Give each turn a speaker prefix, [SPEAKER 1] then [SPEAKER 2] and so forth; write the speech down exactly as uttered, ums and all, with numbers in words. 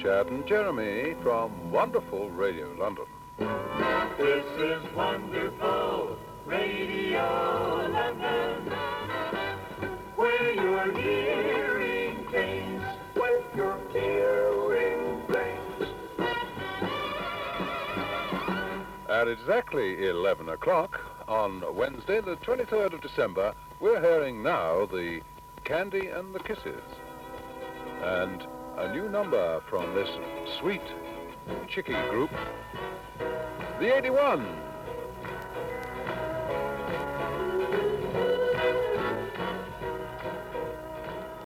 [SPEAKER 1] Chad and Jeremy from wonderful Radio London.
[SPEAKER 2] This is wonderful Radio London, where your hearing things, where your hearing things.
[SPEAKER 1] At exactly eleven o'clock on Wednesday, the twenty-third of December, we're hearing now the Candy and the Kisses. And a new number from this sweet, chicky group, the eighty-ones.